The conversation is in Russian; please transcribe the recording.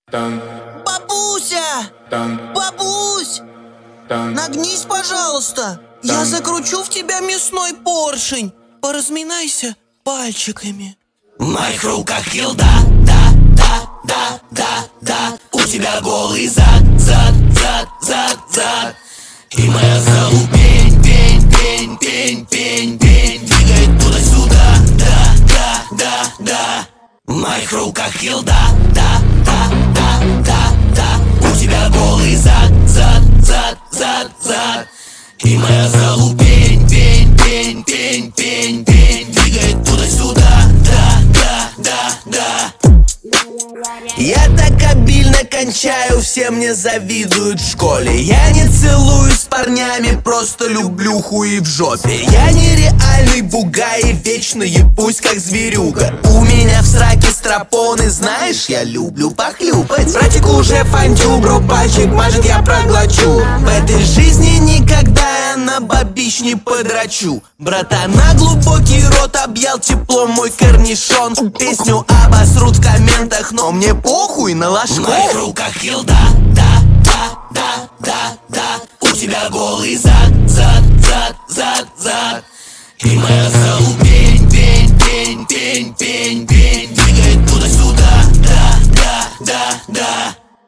Бабуся! Бабусь! Нагнись, пожалуйста! Я закручу в тебя мясной поршень. Поразминайся пальчиками. В моих руках килда, да. У тебя голый зад. И моя залупень, пень двигает туда-сюда, да. В моих руках килда, да. У тебя голый зад. И моя залупень, пень двигает туда-сюда, да. Я так обильно кончаю, все мне завидуют в школе. Я не целуюсь с парнями, просто люблю хуи в жопе. Я нереальный бугай и вечно ебусь как зверюга. У меня в сраке стропоны, знаешь, я люблю похлюпать. Братик уже фантю, бро, пальчик мажет, я проглочу. В этой жизни никогда я на бабищ не подрачу. Братана глубокий рот объял теплом мой корнишон. Песню обосрут в комментах, но мне похуй на ложку. В моих руках килда, да. У тебя голый зад. И моя залупень, пень